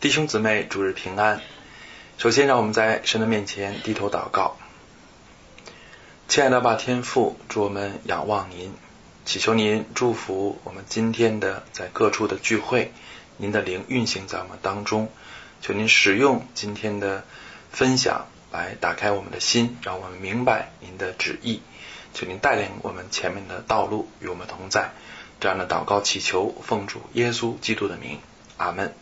弟兄姊妹，主日平安。首先让我们在神的面前低头祷告。亲爱的爸天父，主我们仰望您，祈求您祝福我们今天的在各处的聚会，您的灵运行在我们当中，求您使用今天的分享来打开我们的心，让我们明白您的旨意，求您带领我们前面的道路，与我们同在。这样的祷告祈求奉主耶稣基督的名，阿们。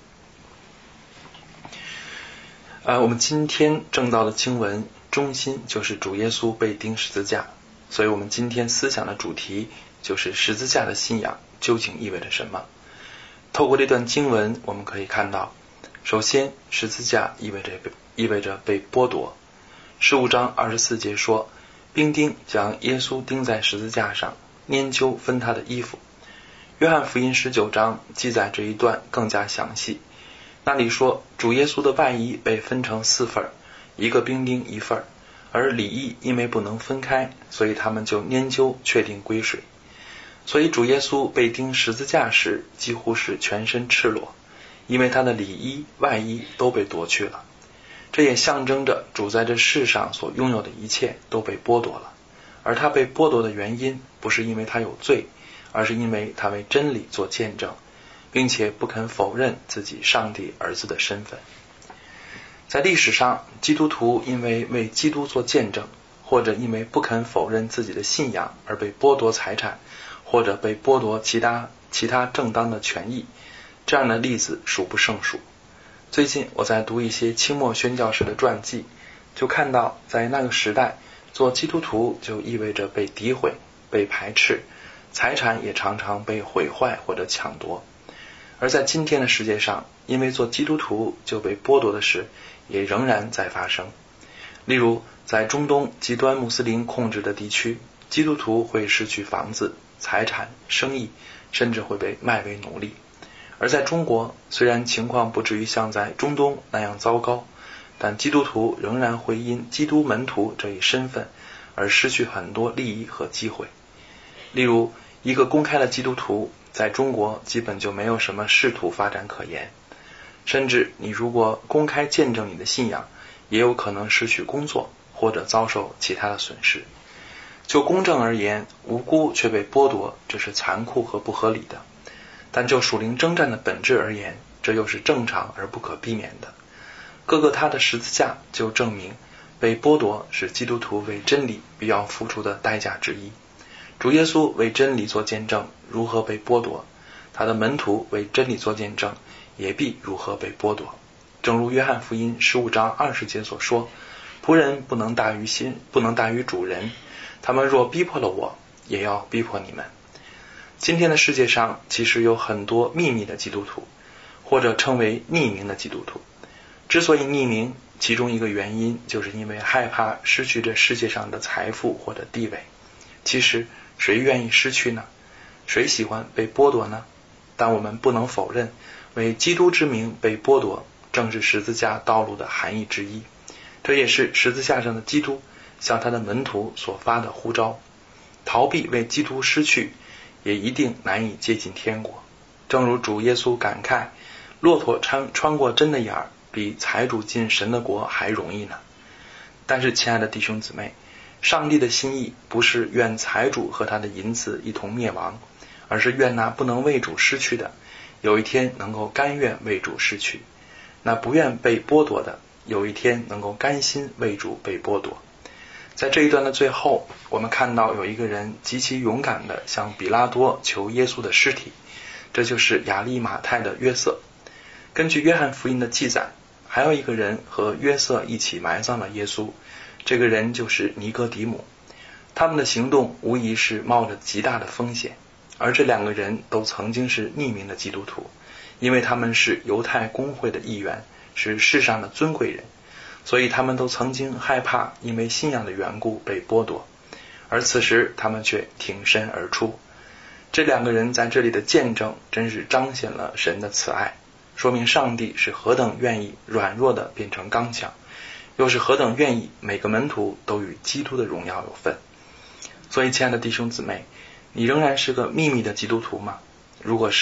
我们今天正道的经文中心就是主耶稣被钉十字架，所以我们今天思想的主题就是十字架的信仰究竟意味着什么。透过这段经文我们可以看到，首先十字架意味着被剥夺。15章24节说，兵丁将耶稣钉在十字架上，拈阄分他的衣服。约翰福音19章记载这一段更加详细，那里说主耶稣的外衣被分成4份，一个兵丁一份，而里衣因为不能分开，所以他们就拈阄确定归谁。所以主耶稣被钉十字架时几乎是全身赤裸，因为他的里衣外衣都被夺去了。这也象征着主在这世上所拥有的一切都被剥夺了，而他被剥夺的原因不是因为他有罪，而是因为他为真理做见证，并且不肯否认自己上帝儿子的身份。在历史上，基督徒因为基督做见证，或者因为不肯否认自己的信仰而被剥夺财产，或者被剥夺其他正当的权益，这样的例子数不胜数。最近我在读一些清末宣教士的传记，就看到在那个时代，做基督徒就意味着被诋毁、被排斥，财产也常常被毁坏或者抢夺。而在今天的世界上，因为做基督徒就被剥夺的事也仍然在发生。例如在中东极端穆斯林控制的地区，基督徒会失去房子、财产、生意，甚至会被卖为奴隶。而在中国，虽然情况不至于像在中东那样糟糕，但基督徒仍然会因基督门徒这一身份而失去很多利益和机会。例如一个公开的基督徒在中国基本就没有什么仕途发展可言，甚至你如果公开见证你的信仰，也有可能失去工作或者遭受其他的损失。就公正而言，无辜却被剥夺，这是残酷和不合理的。但就属灵征战的本质而言，这又是正常而不可避免的。各个他的十字架就证明，被剥夺是基督徒为真理必要付出的代价之一。主耶稣为真理做见证，如何被剥夺，他的门徒为真理做见证，也必如何被剥夺。正如约翰福音15章20节所说，仆人不能大于主人，他们若逼迫了我，也要逼迫你们。今天的世界上其实有很多秘密的基督徒，或者称为匿名的基督徒。之所以匿名，其中一个原因就是因为害怕失去这世界上的财富或者地位。其实谁愿意失去呢？谁喜欢被剥夺呢？但我们不能否认，为基督之名被剥夺正是十字架道路的含义之一，这也是十字架上的基督向他的门徒所发的呼召。逃避为基督失去，也一定难以接近天国。正如主耶稣感慨，骆驼穿过针的眼儿，比财主进神的国还容易呢。但是亲爱的弟兄姊妹，上帝的心意不是愿财主和他的银子一同灭亡，而是愿那不能为主失去的，有一天能够甘愿为主失去；那不愿被剥夺的，有一天能够甘心为主被剥夺。在这一段的最后，我们看到有一个人极其勇敢地向比拉多求耶稣的尸体，这就是亚利马太的约瑟。根据约翰福音的记载，还有一个人和约瑟一起埋葬了耶稣，这个人就是尼哥底母。他们的行动无疑是冒着极大的风险，而这2个人都曾经是匿名的基督徒，因为他们是犹太公会的一员，是世上的尊贵人，所以他们都曾经害怕因为信仰的缘故被剥夺，而此时他们却挺身而出。这2个人在这里的见证真是彰显了神的慈爱，说明上帝是何等愿意软弱的变成刚强，又是何等愿意每个门徒都与基督的荣耀有份。所以亲爱的弟兄姊妹，你仍然是个秘密的基督徒吗？如果是，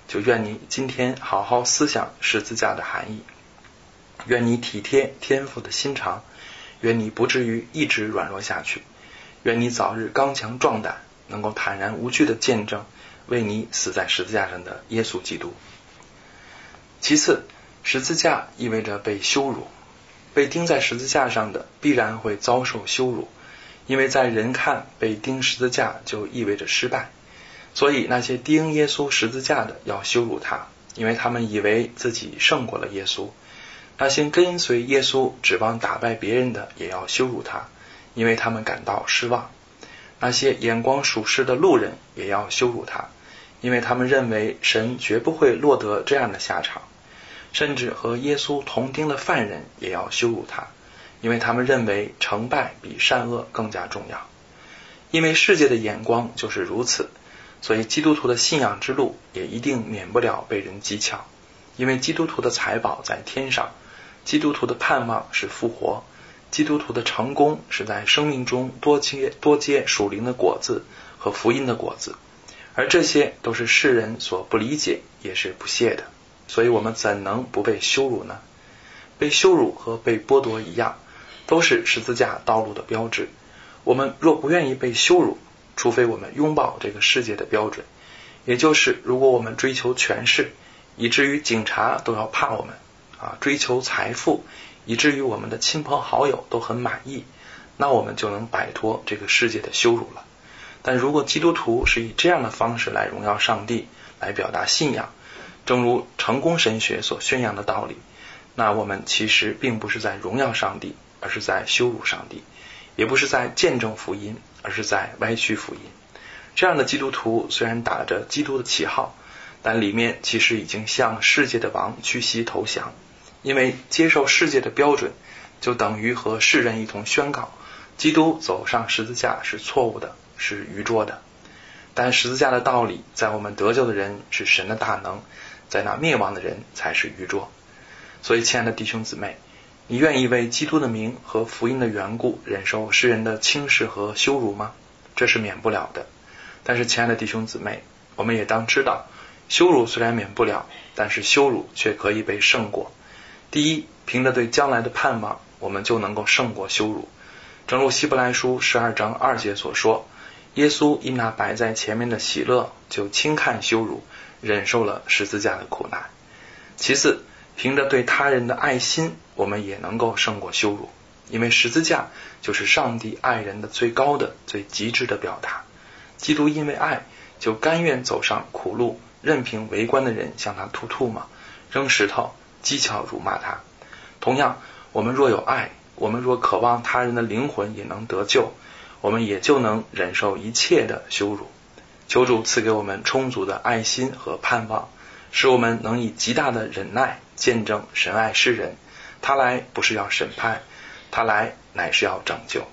就愿你今天好好思想十字架的含义，愿你体贴天父的心肠，愿你不至于一直软弱下去，愿你早日刚强壮胆，能够坦然无惧的见证为你死在十字架上的耶稣基督。其次，十字架意味着被羞辱，被钉在十字架上的必然会遭受羞辱，因为在人看被钉十字架就意味着失败，所以那些钉耶稣十字架的要羞辱他，因为他们以为自己胜过了耶稣。那些跟随耶稣指望打败别人的也要羞辱他，因为他们感到失望。那些眼光属实的路人也要羞辱他，因为他们认为神绝不会落得这样的下场。甚至和耶稣同钉的犯人也要羞辱他，因为他们认为成败比善恶更加重要。因为世界的眼光就是如此，所以基督徒的信仰之路也一定免不了被人讥诮。因为基督徒的财宝在天上，基督徒的盼望是复活，基督徒的成功是在生命中多结属灵的果子和福音的果子，而这些都是世人所不理解也是不屑的。所以我们怎能不被羞辱呢？被羞辱和被剥夺一样，都是十字架道路的标志。我们若不愿意被羞辱，除非我们拥抱这个世界的标准，也就是如果我们追求权势，以至于警察都要怕我们追求财富，以至于我们的亲朋好友都很满意，那我们就能摆脱这个世界的羞辱了。但如果基督徒是以这样的方式来荣耀上帝，来表达信仰，正如成功神学所宣扬的道理，那我们其实并不是在荣耀上帝，而是在羞辱上帝，也不是在见证福音，而是在歪曲福音。这样的基督徒虽然打着基督的旗号，但里面其实已经向世界的王屈膝投降，因为接受世界的标准，就等于和世人一同宣告基督走上十字架是错误的，是愚拙的。但十字架的道理在我们得救的人是神的大能，在那灭亡的人才是愚拙。所以亲爱的弟兄姊妹，你愿意为基督的名和福音的缘故忍受世人的轻视和羞辱吗？这是免不了的。但是亲爱的弟兄姊妹，我们也当知道，羞辱虽然免不了，但是羞辱却可以被胜过。第一，凭着对将来的盼望，我们就能够胜过羞辱。正如希伯来书12章2节所说，耶稣因那摆在前面的喜乐，就轻看羞辱，忍受了十字架的苦难。其次，凭着对他人的爱心，我们也能够胜过羞辱，因为十字架就是上帝爱人的最高的、最极致的表达。基督因为爱，就甘愿走上苦路，任凭围观的人向他吐唾沫、扔石头、讥诮辱骂他。同样，我们若有爱，我们若渴望他人的灵魂也能得救，我们也就能忍受一切的羞辱。求主赐给我们充足的爱心和盼望，使我们能以极大的忍耐见证神爱世人。他来不是要审判，他来乃是要拯救。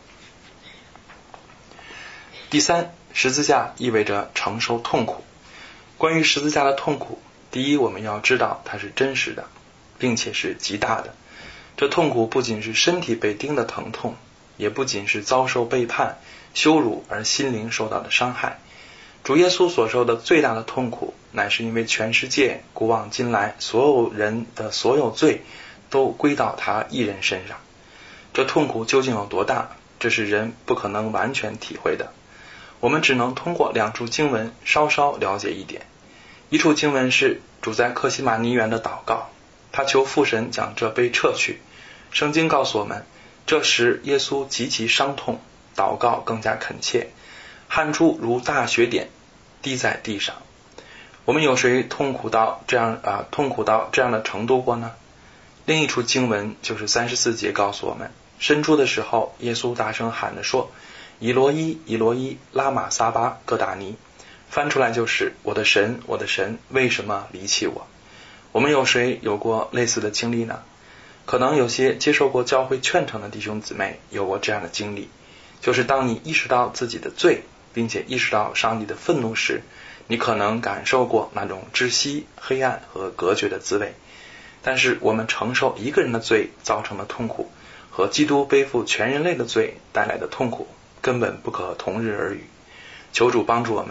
第三，十字架意味着承受痛苦。关于十字架的痛苦，第一，我们要知道它是真实的，并且是极大的。这痛苦不仅是身体被钉的疼痛，也不仅是遭受背叛、羞辱而心灵受到的伤害。主耶稣所受的最大的痛苦，乃是因为全世界古往今来所有人的所有罪都归到他一人身上。这痛苦究竟有多大，这是人不可能完全体会的。我们只能通过两处经文稍稍了解一点。一处经文是主在客西马尼园的祷告，他求父神将这杯撤去。圣经告诉我们，这时耶稣极其伤痛，祷告更加恳切，汗珠如大雪点滴在地上。我们有谁痛苦到这样的程度过呢？另一处经文就是34节告诉我们，伸出的时候，耶稣大声喊着说，以罗伊，以罗伊，拉玛撒巴各达尼，翻出来就是我的神，我的神，为什么离弃我？我们有谁有过类似的经历呢？可能有些接受过教会劝惩的弟兄姊妹有过这样的经历，就是当你意识到自己的罪，并且意识到上帝的愤怒时，你可能感受过那种窒息、黑暗和隔绝的滋味。但是我们承受一个人的罪造成的痛苦，和基督背负全人类的罪带来的痛苦，根本不可同日而语。求主帮助我们，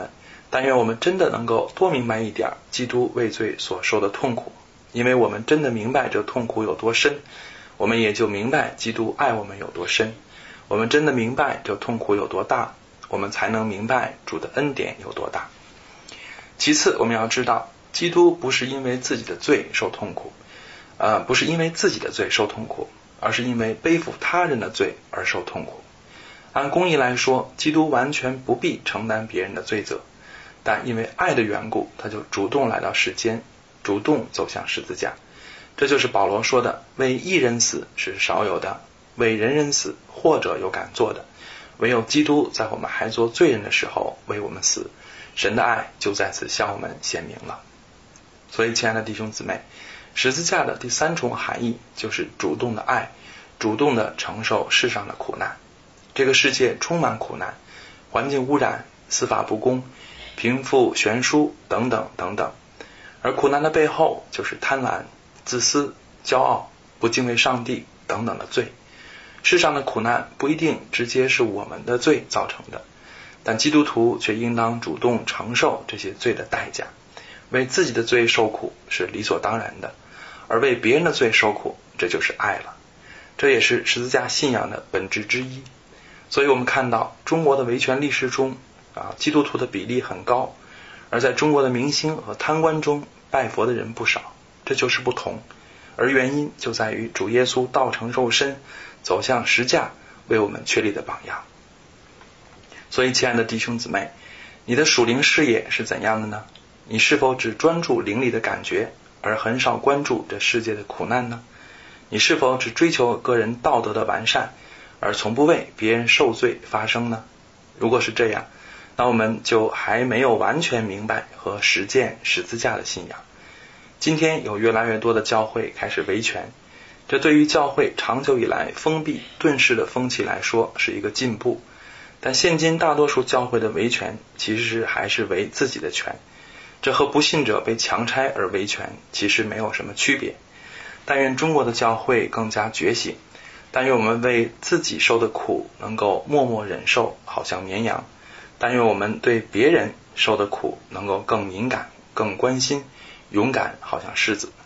但愿我们真的能够多明白一点基督为罪所受的痛苦，因为我们真的明白这痛苦有多深，我们也就明白基督爱我们有多深。我们真的明白这痛苦有多大，我们才能明白主的恩典有多大。其次，我们要知道基督不是因为自己的罪受痛苦，不是因为自己的罪受痛苦，而是因为背负他人的罪而受痛苦。按公义来说，基督完全不必承担别人的罪责，但因为爱的缘故，他就主动来到世间，主动走向十字架。这就是保罗说的，为一人死是少有的，为人人死或者有敢做的，唯有基督在我们还做罪人的时候为我们死，神的爱就在此向我们显明了。所以亲爱的弟兄姊妹，十字架的第三重含义就是主动的爱，主动的承受世上的苦难。这个世界充满苦难，环境污染、司法不公、贫富悬殊等等等等，而苦难的背后就是贪婪、自私、骄傲、不敬畏上帝等等的罪。世上的苦难不一定直接是我们的罪造成的，但基督徒却应当主动承受这些罪的代价。为自己的罪受苦是理所当然的，而为别人的罪受苦，这就是爱了。这也是十字架信仰的本质之一。所以我们看到中国的维权历史中基督徒的比例很高，而在中国的明星和贪官中拜佛的人不少，这就是不同。而原因就在于主耶稣道成肉身，走向十架，为我们确立的榜样。所以亲爱的弟兄姊妹，你的属灵视野是怎样的呢？你是否只专注灵里的感觉，而很少关注这世界的苦难呢？你是否只追求个人道德的完善，而从不为别人受罪发声呢？如果是这样，那我们就还没有完全明白和实践十字架的信仰。今天有越来越多的教会开始维权，这对于教会长久以来封闭遁世的风气来说是一个进步，但现今大多数教会的维权其实还是维自己的权，这和不信者被强拆而维权其实没有什么区别。但愿中国的教会更加觉醒，但愿我们为自己受的苦能够默默忍受，好像绵羊；但愿我们对别人受的苦能够更敏感、更关心，勇敢好像狮子。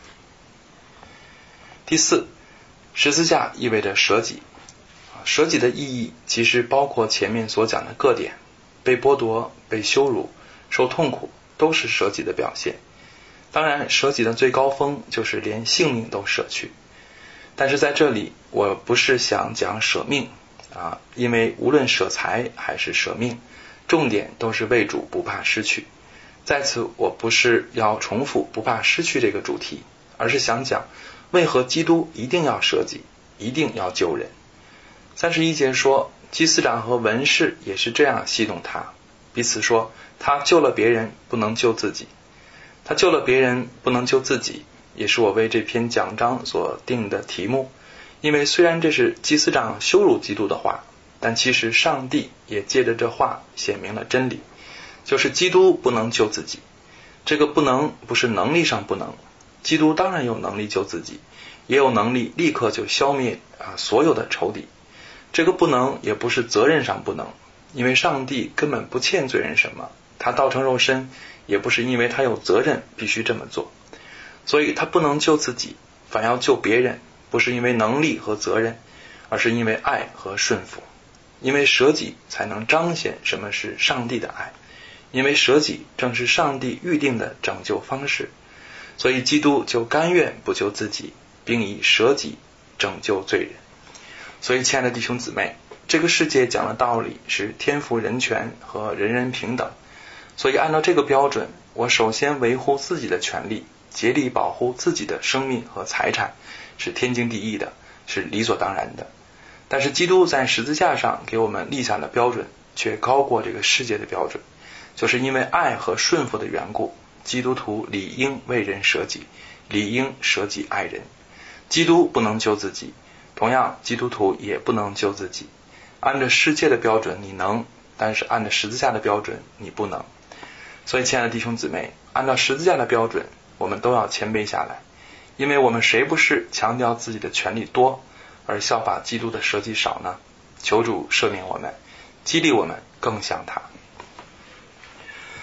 第四，十字架意味着舍己。舍己的意义其实包括前面所讲的各点，被剥夺、被羞辱、受痛苦，都是舍己的表现。当然，舍己的最高峰就是连性命都舍去。但是在这里，我不是想讲舍命因为无论舍财还是舍命，重点都是为主不怕失去。在此，我不是要重复不怕失去这个主题，而是想讲为何基督一定要舍己，一定要救人。31节说，祭司长和文士也是这样戏弄他，彼此说，他救了别人，不能救自己。他救了别人，不能救自己，也是我为这篇讲章所定的题目。因为虽然这是祭司长羞辱基督的话，但其实上帝也借着这话显明了真理，就是基督不能救自己。这个不能不是能力上不能，基督当然有能力救自己，也有能力立刻就消灭所有的仇敌。这个不能也不是责任上不能，因为上帝根本不欠罪人什么，他道成肉身也不是因为他有责任必须这么做，所以他不能救自己，反要救别人，不是因为能力和责任，而是因为爱和顺服。因为舍己才能彰显什么是上帝的爱，因为舍己正是上帝预定的拯救方式，所以基督就甘愿不救自己，并以舍己拯救罪人。所以亲爱的弟兄姊妹，这个世界讲的道理是天赋人权和人人平等，所以按照这个标准，我首先维护自己的权利，竭力保护自己的生命和财产，是天经地义的，是理所当然的。但是基督在十字架上给我们立下的标准却高过这个世界的标准，就是因为爱和顺服的缘故，基督徒理应为人舍己，理应舍己爱人。基督不能救自己，同样基督徒也不能救自己。按照世界的标准你能，但是按照十字架的标准你不能。所以亲爱的弟兄姊妹，按照十字架的标准，我们都要谦卑下来，因为我们谁不是强调自己的权利多，而效法基督的舍己少呢？求主赦免我们，激励我们更像他。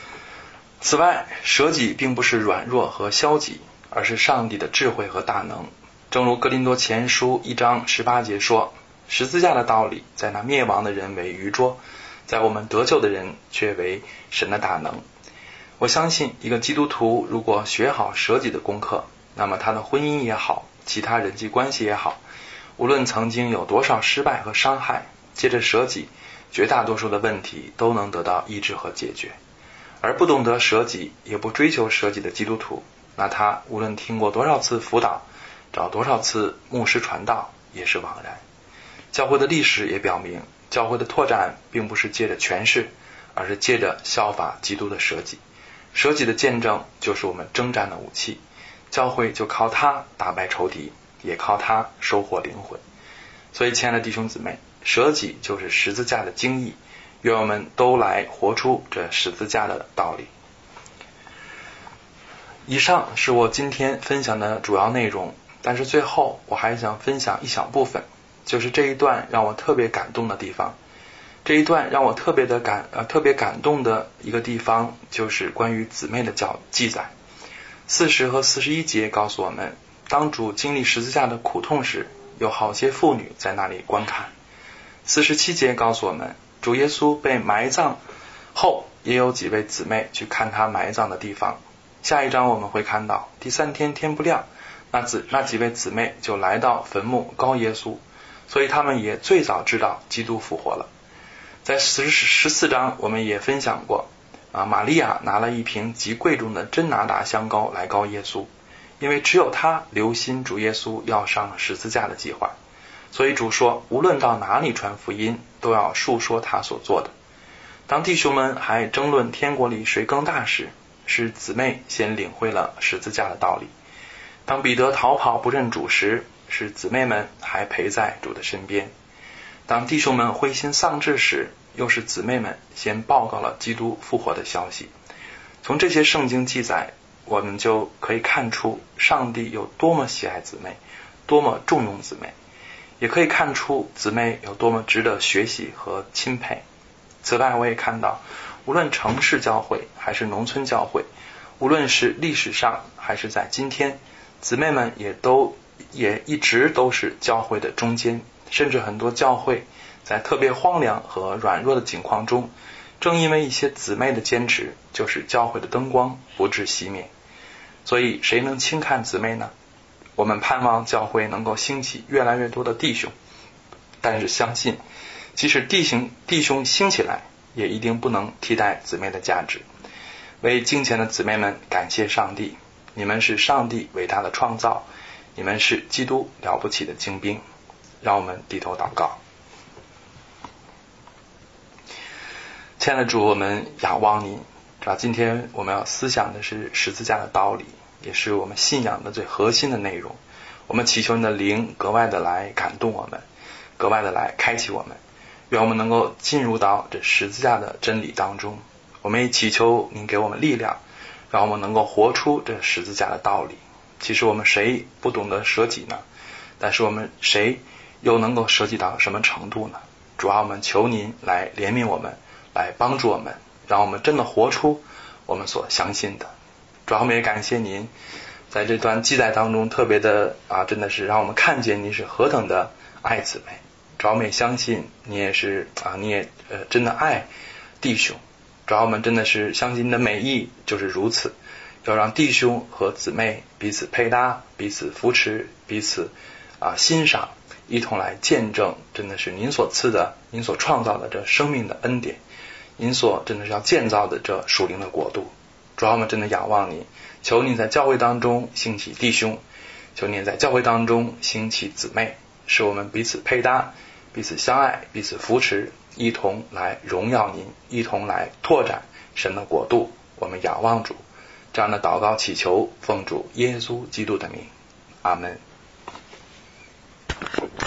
此外，舍己并不是软弱和消极，而是上帝的智慧和大能。正如哥林多前书1章18节说，十字架的道理在那灭亡的人为愚拙，在我们得救的人却为神的大能。我相信一个基督徒如果学好舍己的功课，那么他的婚姻也好，其他人际关系也好，无论曾经有多少失败和伤害，借着舍己，绝大多数的问题都能得到医治和解决。而不懂得舍己，也不追求舍己的基督徒，那他无论听过多少次辅导，找多少次牧师传道，也是枉然。教会的历史也表明，教会的拓展并不是借着权势，而是借着效法基督的舍己。舍己的见证就是我们征战的武器，教会就靠它打败仇敌，也靠它收获灵魂。所以亲爱的弟兄姊妹，舍己就是十字架的精义，愿我们都来活出这十字架的道理。以上是我今天分享的主要内容，但是最后我还想分享一小部分，就是这一段让我特别感动的地方。这一段让我特别感动的一个地方，就是关于姊妹的记载。40和41节告诉我们，当主经历十字架的苦痛时，有好些妇女在那里观看。47节告诉我们，主耶稣被埋葬后，也有几位姊妹去看他埋葬的地方。下一章我们会看到，第3天天不亮，那几位姊妹就来到坟墓膏耶稣，所以他们也最早知道基督复活了。在14章我们也分享过，玛利亚拿了一瓶极贵重的真拿达香膏来膏耶稣，因为只有他留心主耶稣要上十字架的计划，所以主说，无论到哪里传福音，都要述说他所做的。当弟兄们还争论天国里谁更大时，是姊妹先领会了十字架的道理。当彼得逃跑不认主时，是姊妹们还陪在主的身边。当弟兄们灰心丧志时，又是姊妹们先报告了基督复活的消息。从这些圣经记载，我们就可以看出上帝有多么喜爱姊妹，多么重用姊妹，也可以看出姊妹有多么值得学习和钦佩。此外，我也看到，无论城市教会还是农村教会，无论是历史上还是在今天，姊妹们也一直都是教会的中坚，甚至很多教会在特别荒凉和软弱的境况中，正因为一些姊妹的坚持，就是教会的灯光不致熄灭。所以谁能轻看姊妹呢？我们盼望教会能够兴起越来越多的弟兄，但是相信即使弟兄兴起来，也一定不能替代姊妹的价值。为敬虔的姊妹们感谢上帝，你们是上帝伟大的创造，你们是基督了不起的精兵。让我们低头祷告。亲爱的主，我们仰望您，知道今天我们要思想的是十字架的道理，也是我们信仰的最核心的内容。我们祈求你的灵格外的来感动我们，格外的来开启我们，愿我们能够进入到这十字架的真理当中。我们也祈求您给我们力量，让我们能够活出这十字架的道理。其实我们谁不懂得舍己呢？但是我们谁又能够舍己到什么程度呢？主啊，我们求您来怜悯我们，来帮助我们，让我们真的活出我们所相信的。主啊，我们也感谢您在这段记载当中特别的真的是让我们看见您是何等的爱姊妹。主啊，我们也相信你也是你也真的爱弟兄。主啊，我们真的是相信你的美意就是如此，要让弟兄和姊妹彼此配搭，彼此扶持，彼此欣赏，一同来见证真的是您所赐的，您所创造的这生命的恩典，您所真的是要建造的这属灵的国度。主啊，我们真的仰望您，求您在教会当中兴起弟兄，求您在教会当中兴起姊妹，使我们彼此配搭，彼此相爱，彼此扶持，一同来荣耀您，一同来拓展神的国度。我们仰望主，这样的祷告祈求奉主耶稣基督的名，阿们。